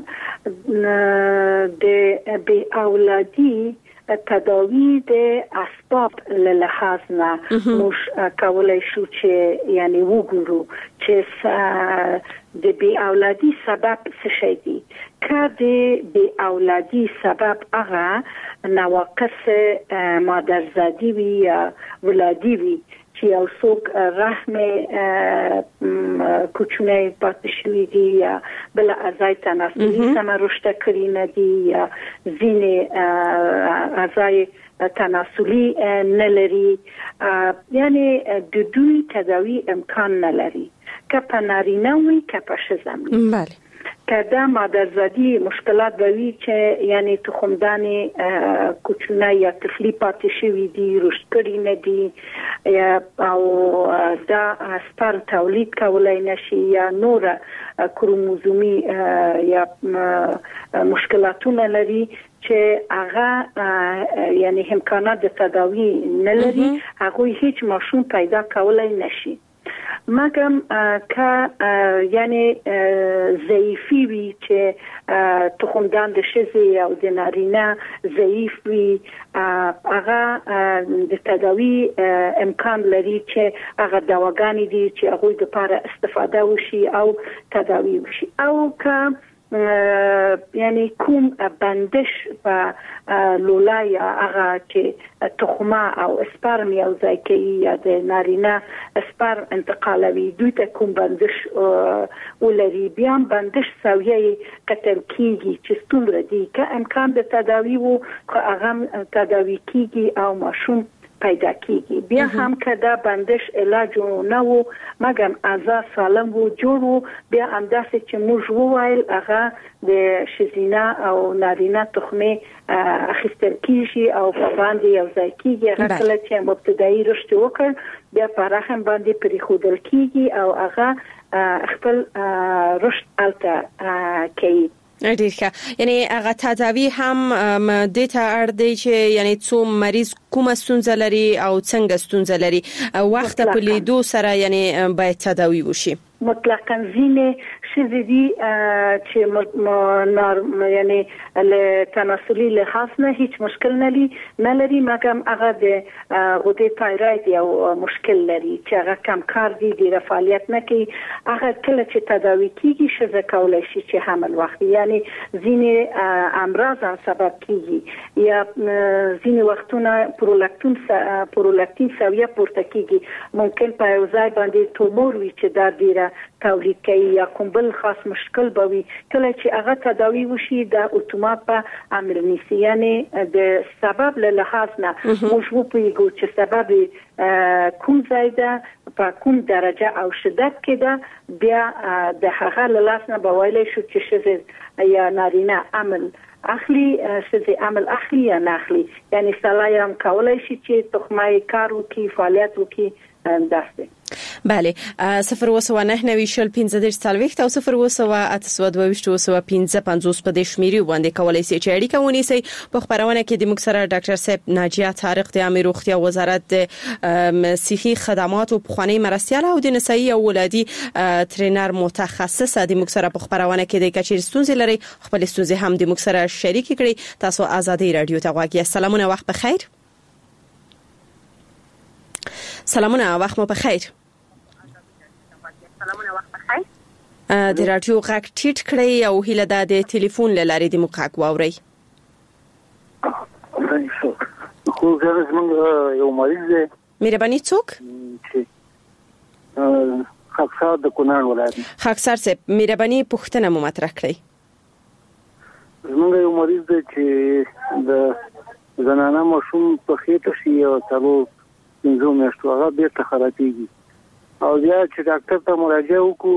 B: د بی اولادي تداوی د اسباب له لحاظ نه مش کولای شو چې یعنی وګورو چې د بی اولادي سبب څه شي دي. که د بی اولادي سبب هغه نواقص مادرزادی وي یا ولادي وي چې یو څوک رحم کوچنی پاتې شوی دی یا بل اعضای تناسلي سم رشد کړی نه دي یا ځینې اعضای تناسلي نه لري یعنی د دوی تداوی امکان نه لري که په نارینه وي که په ښځه وي.
A: بله
B: کدا مادرزادی مشکلات وی چې یعنی تخمدان کوچنی یا طفلی پاتې شوی دي رشد کړی نه دي او دا سپر تولید کولای نشي یا نور کروموزومي یا مشکلاتونه لري چې هغه یعنی امکانات د تداوی نه لري هغه هیڅ ماشوم پیدا کولای نشي. مګم که یعنی ضعیفی وي چې تخمدان د ښځې او د نارینه ضعیف وي هغه د تداوی امکان لري چې هغه دواګانې دي چې هغه د لپاره استفاده وشي او تداوی وشي او که یعنی کوم بندش په لولا یا هغه چې تخمه او اسپرم یو ځای کوي یا د نارینه اسپرم انتقالوي دوی ته کوم بندش ولري بیا بندش سویه کتل کیږي چې څومره دي که امکان د تداوی وو که هغه تداوی کیږي او ماشوم پیدا کیږي بیا هم که دا بندش علاج نه وو مګم اعضاء سالم وو جوړ وو بیا انداسه چې موږ وویل هغه د شزینه او نارینه تخمه اخیستل کیږي او په باندې یو ځای کیږي هغه کله چې مبتدایي رشد وکړ بیا په رحم باندې پریښودل کیږي او هغه خپل رشد الته کوي.
A: ډیر ښه یعنی هغه تداوی هم د ته اړ دی چې یعنی څو مریض کومه ستونزه لري او څنګه ستونزه لري وخت په لیدو سره یعنی باید تداوی وشي
B: مطلقاً ځینې شې دي چې یعنی له تناسلي لحاظ نه هیڅ مشکل نه لري مګم هغه د غدې تایروید یو مشکل لري چې هغه کم کار دي د فعالیت نه کوي هغه کله چې تداوی کیږي شزه کولای شي چې حمل وخت یعنی ځینې امراض هم سبب کیږي یا ځینې وختونه پرولاکتین سویه پورته کیږي ممکن په یو ځای باندې تومور وي چې دا ډیره تولید کوي یا کوم بل خاص مشکل بوي کله چې هغه تداوی وشي د اتومات په عامل نیسي یعنی د سبب له لحاظ نه موږ وپوهیږو چې سبب کوم ځای ده په کوم درجه او شدت کې ده بیا د هغه له لاسه نه به ویلی شو چې ښځې یا نارینه عمل اخلي ښځې عمل اخلي یا نه اخلي یعنی سړی هم کولی شي چې تخمه کار وکړي فعالیت وکړي داسته.
A: بله 0299015 او 02822 په دې شمیرې باندې کولای شئ چې اړیکه ونیسئ په خبرونه کې د موږ سره ډاکټر صاحب ناجیه طارق د عامه روغتیا وزارت صحي خدمات او پخوانی مرستیال او د نسایي او ولادي ترینر متخصص د موږ سره په خبرونه کې د کچیر ستونزې لري خپل ستونزې هم د موږ سره شریک کړئ تاسو آزادۍ رادیو ته غواړئ. سلامونه وخت بخیر. سلامونه وخت مو بخیر. د رادیو غږ ټیټ کړئ او هیله ده د ټلیفون له لارې د موږ غږ واورئ.
E: خو زموږ یو مریض دی.
A: مهرباني څوک؟
E: خاکسار د کونړ ولایت.
A: خاکسار صاحب مهرباني پوښتنه مو مطرح کړئ.
E: زموږ یو مریض دی چې د زنانه ماشوم په خېټه شي او تاسو پنځو میاشتو هغه بیرته خرابېږي او بیا چې ډاکټر ته مراجعه وکړو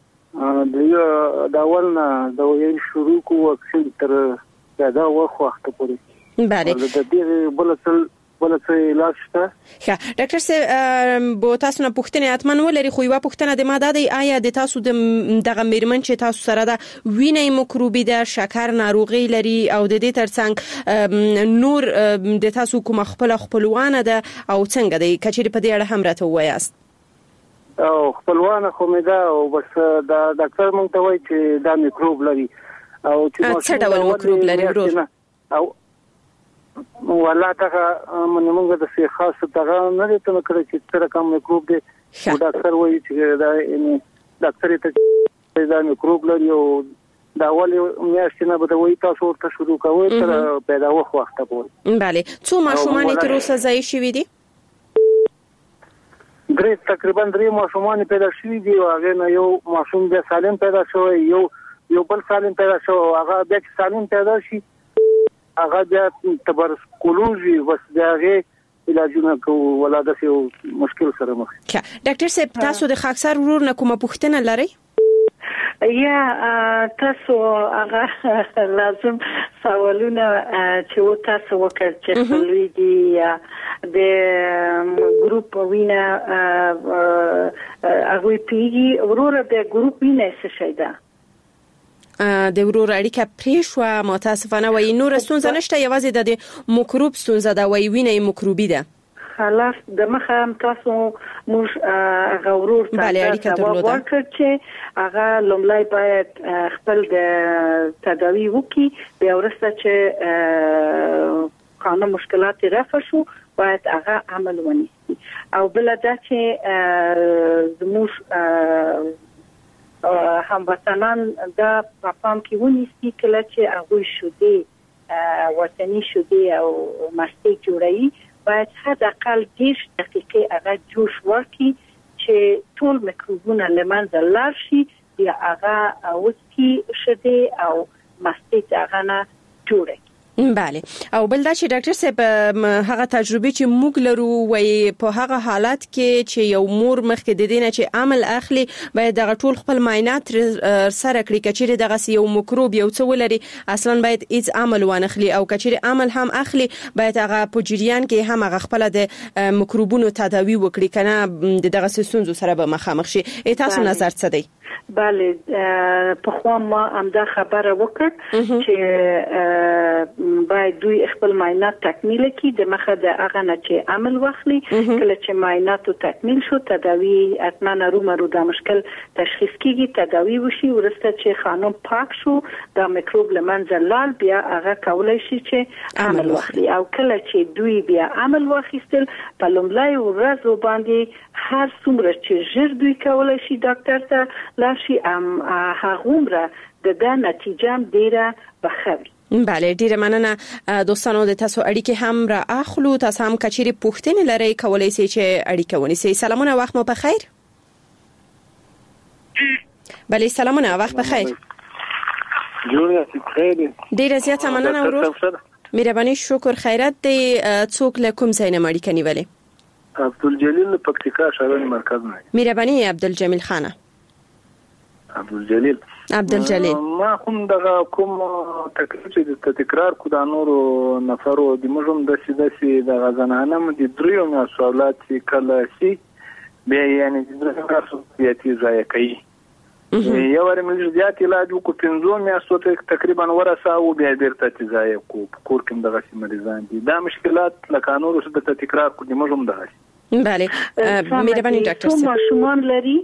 E: د اول نه د ویل شروع کو واکسین تر دا وخت پورې
A: بله
E: د دې بل څه علاج شته.
A: ښه ډاکټر صاحب بو تاسو نه پوښتنه اتمن ولري خو یو پوښتنه د ما د آیا د تاسو د دغه میرمن چې تاسو سره د وینې میکروبي ده شکر ناروغي لري او د دې ترڅنګ نور د تاسو کوم خپلوانه ده او څنګه دی کچېری په دې اړه هم راته وایاست؟
E: او خپلوانه خو مې ده او بس دا ډاکټر مونږ ته وایي چې دا میکروب لري او چې
A: څه ډول میکروب لري ورور
E: او والله تاګه موږ د څه خاص تاګه نه لري ته کړی چې څه رقم میکروب دی او ډاکټر وایي چې دا ډاکټر ته دا میکروب لري او دا ولې میاشتې نه به وایي تاسو ورته شروع کوئ تر پیدا وخت پورې.
A: بله څو ماشومان تر اوسه ځای شوي دي؟
E: تقریبا 3 ماشومان پیدا شوي دي او هغه نه یو ماشوم بیا سالم پیدا شوی یو بل سالم پیدا شو هغه بیا سالم پیدا شي هغه بیا تبرکلوزي بس دغه علاجونه کو ولادت یو مشکل سره مخ.
A: ډاکټر صاحب تاسو د خاکسار ورور نه کومه پوښتنه لرئ؟
B: یا تاسو هغه لازم سوالونه چې تاسو وکړ چې خپلوي دي د ګروپ وینا هغه پیږي ورور د ګروپ وینا څه شي ده
A: د ورور اړیکه پریښوا متاسفانه وای نور ستونزه نشته یوازې د میکروب ستونزه ده وای وینې میکروبي ده.
B: خلاص د مخه تاسو موږ غوړور ته ورکړ چې هغه لومړی باید خپل د تداوی وکي بیا ورسته چې قانون مشکلات رفع شو باید هغه عمل ونیسي او بل دا چې زموږ هموطنان دا په پام کې ونیسي کله چې هغه شوده وطني شوده او مستي جوړي باید حداقل 10 دقیقې هغه جوش ورکړي چې ټول میکروبونه لمنځه لاړ شي بیا هغه وڅکي شوده او مستي هغه نه جوړي.
A: بله او بل دا چې ډاکټر صاحب هغه تجربه چې موږ لرو وای په هغه حالت کې چې یو مور مخکې د دینه چې عمل اخلي باید دغه ټول خپل معاینات سره کړی کچېره دغه یو میکروب یو څه ولري اصلا باید هیڅ عمل وانخلي او کچېره عمل هم اخلي باید هغه په جریان کې هم هغه خپل د میکروبونو تداوی وکړي کنه دغه سونزو سره به مخامخ شي. تاسو نظر څه دی؟
B: بله په خو ما امدا خبره وکړ چې باید دوی خپل معاینات تکمیل کړي د مخه د هغه نه چې عمل واخلي کله چې معاینات تکمیل شو تداوی اتمنه رومرو د مشکل تشخیص کیږي تداوی وشي ورسته چې خانم پاک شو د میکروب لمنځه لاړ بیا هغه کولای شي چې عمل واخلي او کله چې دوی بیا عمل واخیستل په لومړی ورځ باندې هر څومره چې ژر دوی کولای شي ډاکټر ته لاشي هغومره د نتیجه ډیره بخوي.
A: بله ډیره مننه دوستانو د تاسو اړیکې هم را اخلو تاسو هم کچېری پوښتنې لرئ کولای شئ چې اړیکه ونیسئ. سلامونه وخت مو بخیر. بله سلامونه وخت بخیر.
G: جوړ یاست خیر.
A: ډیره زیاته مننه ورور. مهرباني شکر خیرت دی څوک له کوم ځای نه اړیکه نیولې؟
G: عبدالجلیل پکتیکا شهرن مرکز نه.
A: مهرباني عبدالجمیل خانه. عبدالجلیل
G: ما کوم دغه کوم تکلیف چې تکرار کو د نورو نفرو د مجم د سیدسي د غزنانه د دریو مسؤلات چې کله سي به یعنی د تاسو یاتي ځای کوي یو ور مل زیات علاج کو 15 میاشتو تقریبا ورسه او بیا بیرته ځای کو کور کوم دغه مریضان دي دا مشکلات لکه نورو د تکرار کو د مجم دغه.
A: بله مهرباني ډاکټر صاحب.
B: کوم شومان لري؟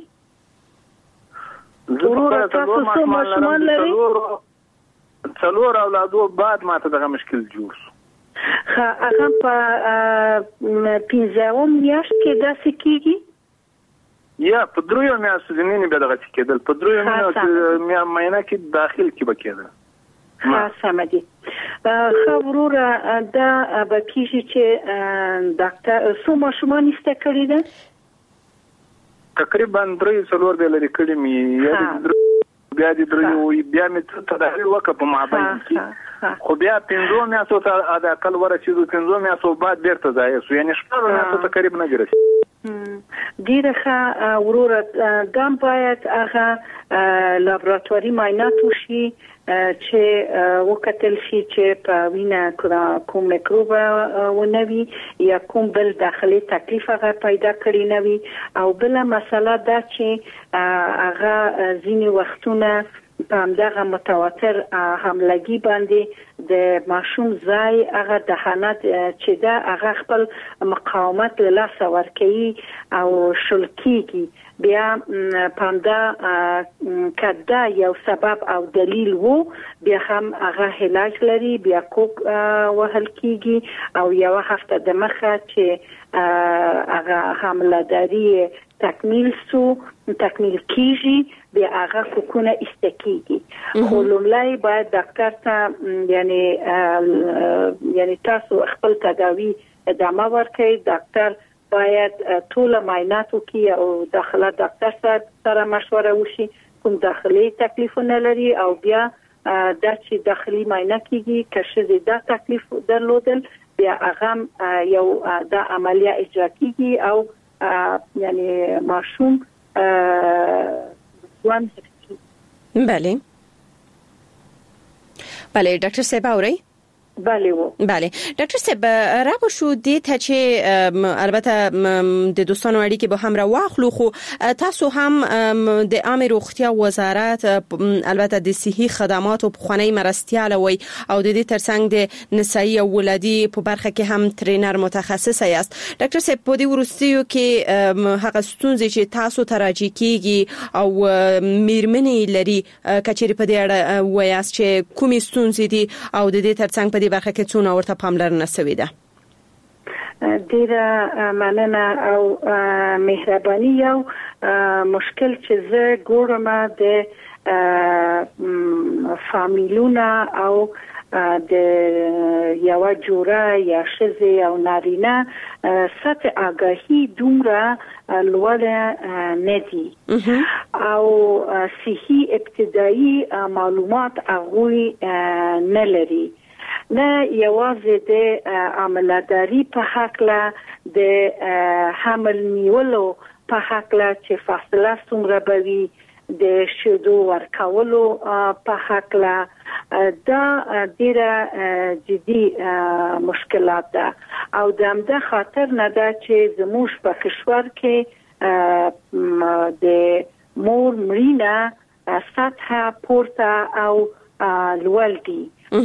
B: ضرور تاسو څو ماشومان لري؟
G: څلور اولادو بعد ماته دغه مشکل جوړ شو.
B: هغه په 15 میاشت کې داسې کیږي؟
G: یا په دریو میاشتو ځینې به دغه کېدل په دریو میاشتو مېنه کې داخل کې بکیدل.
B: سم دي. خبرور دا بکیږي چې ډاکټر څو ماشومان است کړی ده؟
G: تقریبا 3 د لري کړي مې یا بیا د درو بیا مې تداوی وکړه په معبد کې خو بیا 15 میاشتو ته ادا کل ورچې 15 میاشتو بعد بیرته ځای سو یعنی 14 میاشتو تقریبا نه ګرځي.
B: ډیره ښه ورور دام باید هغه لابراتواري معاینات وشي چې وکتل شي چې په وینه کوم میکروب ونوي یا کوم بل داخلي تکلیف هغه پیدا کړی نوي او بل مسله دا چې هغه ځینې وختونه په همدغه متواتر حملګي باندې د ماشوم ځای هغه دهانت چې دا هغه خپل مقاومت له لاسه ورکوي او شلکیږي بیا پاندا کدا یو سبب او دلیل وو بیا هم هغه علاج لري بیا کوک وهل کیږي او یو هفته د مخه چې هغه حملداري تکمیل کیږي بیا هغه کوکونه استکیږي خو لومړی باید ډاکټر ته یعنی تاسو خپل تداوی ادامه ورکړئ. ډاکټر باید ټول معاینات وکړي او داخله ډاکټر سره مشوره وشي کوم داخلي تکلیفونه لري او بیا د چې داخلي معاینه کیږي کښې دا تکلیف درلودل بیا هغه یو د عملیه اجرا کیږي او یعنی ماشوم ځوان
A: بله ډاکټر صاحب اورئ؟ بله ډاکټر صاحب راو شو دې ته چې البته د دوستانو اړیکې به هم راوخلو خو تاسو هم د عامه روغتیا وزارت البته د صحي خدماتو په خونې مرستياله وي او د دې ترڅنګ د نسایي او ولادي په برخه کې هم ټرینر متخصص یاست ډاکټر صاحب په دې ورستیو کې هغه ستونزې چې تاسو تراجع کیږي او میرمنې لري کچېری په دې اړه وایاست چې کومې ستونزې دي او د دې ترڅنګ په دې برخه کې څونه ورته پاملرنه شوې ده.
B: ډیره مننه او مهرباني یو مشکل چې زه ګورم د فامیلونه او د یو جوړه یا شزه او نارینه سطح آگاهی دومره لوړه ندي او صحي ابتدایي معلومات هغه نه لري نه یوازې د عملداري په حق له د حمل نیولو په حق له چې فاصله څومره بوي د شیدو ورکولو په حق له دا ډیره جدي مشکلات ده او د همدا خاطر نه ده چې زموږ په کشور کې د مور مړینه سطح پورته او لوړ دي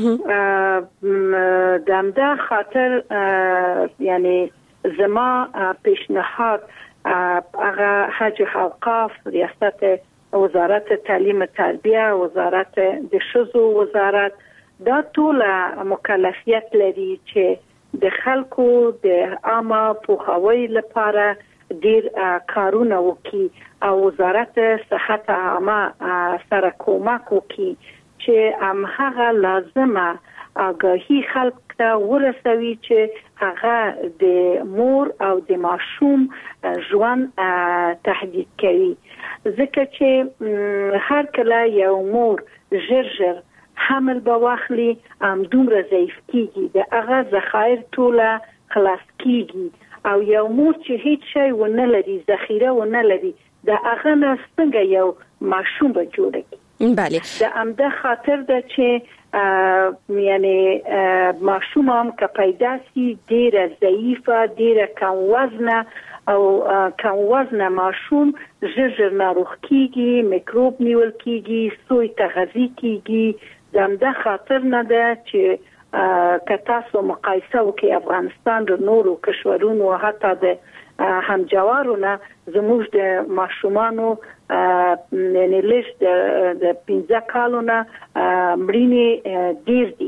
B: د همدا خاطر یعنی زما پیشنهاد هغه حج اوقاف ریاست وزارت تعلیم و تربیه وزارت د ښځو وزارت دا ټول مکلفیت لري چې د خلکو د عامه پوهاوی لپاره ډیر کارونه وکړي او وزارت صحت عامه سره کومک وکړي چې هغه لازمه آگاهی خلک ته ورسوي چې هغه د مور او د ماشوم ژوند تهدید کوي ځکه چې هر کله یو مور ژر حمل به واخلي دومره ضعیف کیږي د هغه ذخایر ټوله خلاص کیږي او یو مور چې هیڅ شی ونه لري ذخیره ونه لري د هغه نه څنګه یو ماشوم به جوړ
A: بله
B: د امده خاطر ده چې یعنی ماشوم هم که پیدا سي ډیره ضعیفه ډیره کم وزنه او کم وزنه ماشوم ژر ناروغ کیږي میکروب نیول کیږي سوی تغذیه کیږي د امده خاطر نه ده چې که تاسو مقایسه وکړئ افغانستان د نورو کشورونو حتی د همجوارونه زموږ د ماشومانو یعنی لیست د 15 کالونه مړینې ډیر دي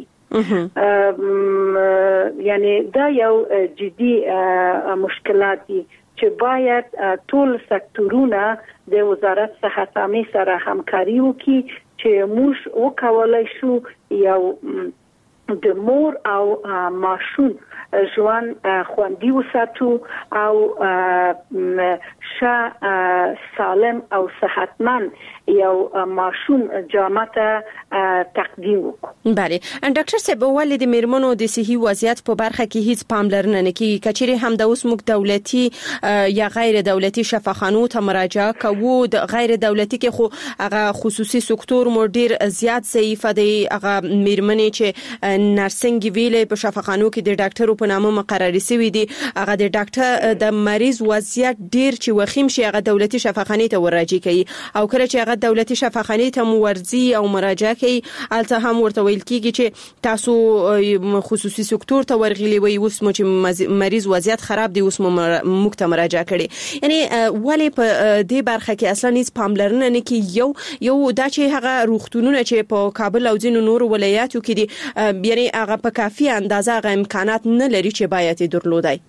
B: یعنی دا یو جدي مشکلات دي چې باید ټول سکتورونه د وزارت صحت عامه سره همکاري وکړي چې موږ وکولای شو یو د مور او ماشوم ژوند خوندي وساتو او سالم او صحتمند یو ماشوم جامعه تقدیم وکړو.
A: بله ډاکټر صاحب ولې د میرمنو د صحي وضعیت په برخه کې هیڅ پاملرنه نه کوي کچېری هم د اوس موږ دولتي یا غیر دولتي شفاخانو ته مراجعه کوو د غیر دولتي کې خو هغه خصوصي سکتور مو ډیر زیات ضعیف دی هغه میرمنې چې نرسنګ ویلې په شفاخانو کې د ډاکټرو په نامه مقرري شوی دي هغه د ډاکټر د مریض وضعیت ډیر چې وخیم شي هغه دولتي شفاخانه ته ورراجع کوي او کله چې هغه دولتي شفاخانه ته ورځي او مراجعه کوي البته هم ورته ویل کیږي چې تاسو خصوصي سکتور ته ورغلي وي اوس مو چې مریض وضعیت خراب دی اوس مو موږ ته مراجعه کړي یعنی ولی په دې برخه کې اصلا هیڅ پاملرنه نه کوي یو دا چې هغه روغتونونه چې په کابل او ځینو نورو ولایاتو کې دي یعنی هغه په کافي اندازه هغه امکانات نه لري چې باید درلودای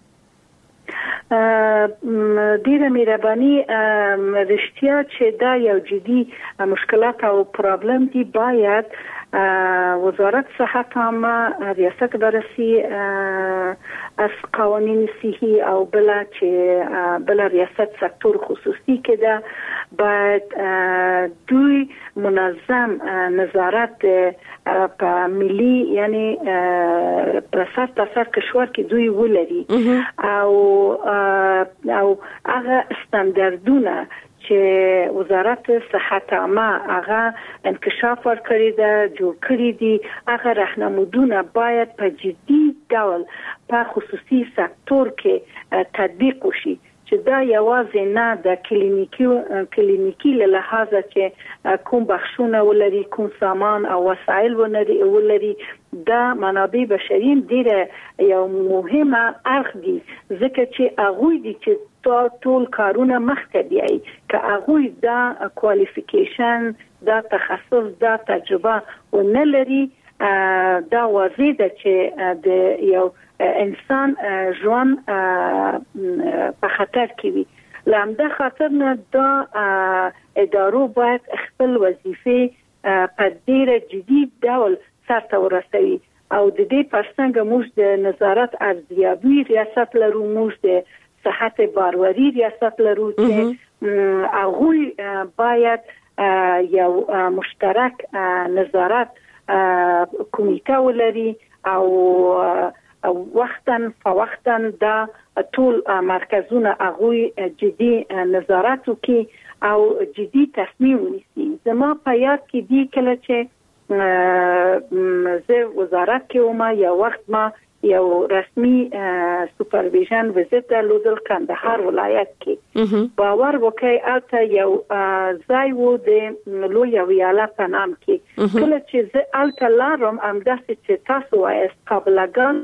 B: ډیره مهرباني رښتیا چې دا یو جدي مشکلات او پرابلم دی باید وزارت صحت عامه ریاست بررسی از قوانین صحی او بلا ریاست سکتور خصوصی که ده باید دوی منظم نظارت په ملي یعنی په سر کشور کې دوی ولري او هغه استانداردونه چې وزارت صحت عامه هغه انکشاف ورکړی دا جوړ کړی دي هغه راهنمودونه باید په جدي ډول په خصوصي سکتور کې تطبیق وشي چې دا یوازې نه د کلینیکی له لحاظه چې کوم بخښونه ولري کوم سامان او وسایل ولري دا منابع بشري ډیره یو مهمه اړخ دي ځکه چې هغه دي چې ټول کارونه مخته بیایي که هغه دا کوالیفیکیشن دا تخصص دا تجربه ونلري دا واضح ده چې د یو انسان ژوند په خطر کې وي لامده خاطر نه دا ادارو باید خپل وظیفه په ډیر جدي ډول سرته ورسوي او د دې پرڅنګ موږ د نظارت ارزیابي ریاست لرو موږ د صحت باروری ریاست لرو چې هغه باید یو مشترک نظارت کمیټه ولري او وختاً دا ټول مرکزونه هغه جدي نظارت وکي او جدي تصمیم ونیسي زما په یاد کې دی کله چې زه وزارت کې وم یو وخت ما یو رسمي سوپرویژن وزیت درلودل کندهار ولایت کې باور وکړئ البته یو ځای و د لوی ویاله په نام کې کله چې زه البته لارم همداسې چې تاسو وایست قابلګان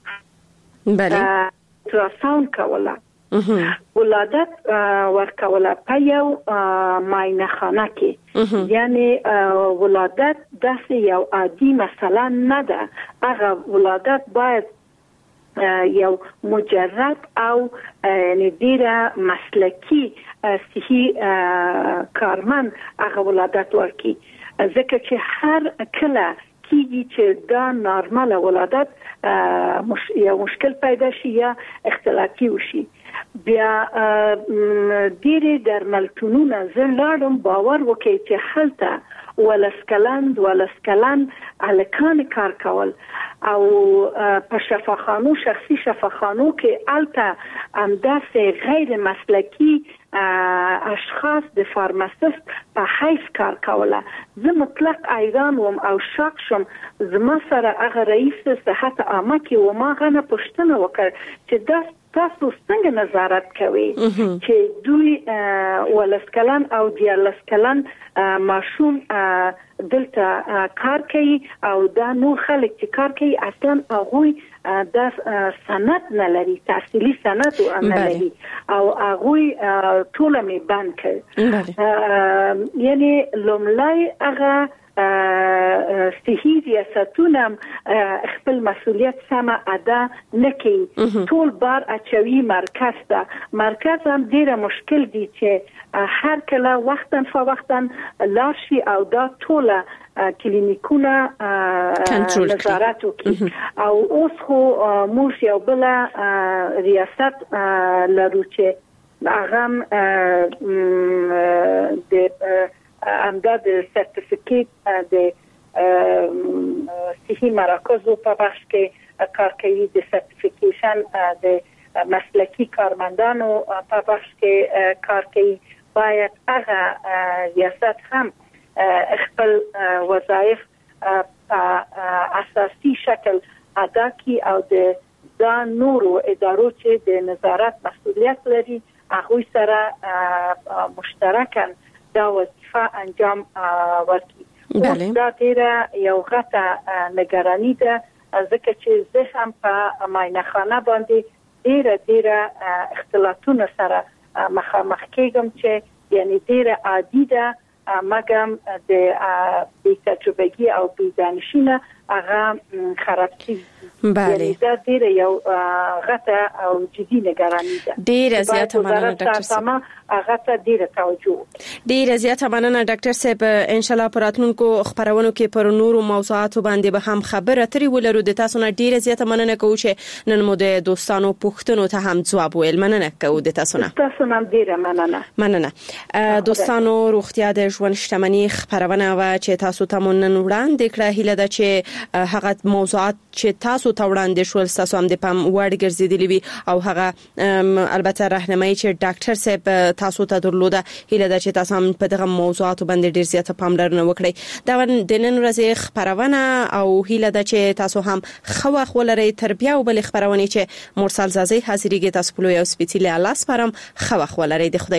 A: بله
B: تراساوند کوله ولادت ورکوله په یو معاینه خانه کې یعنی ولادت داسې یو عادي مسله نه ده هغه ولادت باید یو مجرد او ډیره مسلکی صحي کارمن هغه ولادت ورکي ځکه چې هر کله کیږي چې دا نارمل ولادت یو مشکل پیدا شي یا اختلافي وشي بیا ډیره درملتونونه زلاړم باور وکړي چې هلته ولسکلان الکان کار کول او په شفاخانو شخصي شفاخانو کې البته همداسې غیر مسلکی اشخاص د فارماسیست په حیث کار کوله زه مطلق ایران وم او شاک شم زما سره هغه رئیس صحت عامه کې و ما غنه پوښتنه وکړ چې تاسو څنګه نظارت کوئ چې دوی ولسکلان او دیارلسکلان ماشوم دلته کار کوي او دا نو خلک چې کار کوي اصلا هغه د سند نه لري تحصیلي سند نه لري او هغه ټول می بند کړ یعنی لومړی هغه صحي ریاستونه خپل مسؤلیت سم ادا نکوي ټول بار اچوي مرکز هم ډیره مشکل دي چې هر کله وختاً لاشي او دا ټول کلینیکونه نظارت وکړي او اوس خو موږ یو بل ریاست لرو چې هغه د امداد سرتیفیکیت د صحي مراکزو په بخش کې کار کوي د سرتیفیکیشن د مسلکی کارمندانو په بخش کې کار کوي باید هغه ریاست هم خپل وظایف په اساسي شکل ادا کړي او د نورو ادارو چې د نظارت مسؤلیت لري هغه سره مشترکاً دا وظیفه انجام ورکړي دا ډیره یو غټه نگرانی ده ځکه چې زه هم په معاینه خانه باندې ډیره اختلافونه سره مخامخ کېږم چې یعنی ډیره عادي ده مګم د تجربه‌گی او بی‌دانشینه هغه خرابتي
A: بله
B: دا ډیره یو غټه او جدي نگرانی ده
A: ډیره زیاته مننه ډاکټر صاحب
B: هغه ته ډیره توجه
A: ډیره زیاته مننه ډاکټر صاحب ان شاء الله پراتونکو خبرونو کې پر نورو موضوعاتو باندې به هم خبره اترې ولرو د تاسو نه ډیره زیاته مننه کوم چې نن مو د دوستانو پوښتنو ته هم ځواب ویل مننه کوم د تاسو نه
B: تاسو هم ډیره مننه
A: دوستانو روغتیا د ژوند شتمنۍ خبرونه و چې تاسو ته نن وړاندې کړه هیله ده چې هغه موضوعات چې تاسو ته وړاندې شول تاسو هم د پام وړ ګرځیدلی وي او هغه البته راهنمایي چې ډاکټر صاحب تاسو ته درلوده هیله ده چې تاسو هم په دغه موضوعاتو باندې ډیر زیاته پاملرنه وکړئ دا د نن ورځې خبرونه او هیله ده چې تاسو هم خو خولري تربیه او بل خبرونه چې مرسل زازي حاضرېږي تاسو په یو سپیڅلې الله سپارم خو خولري د خدای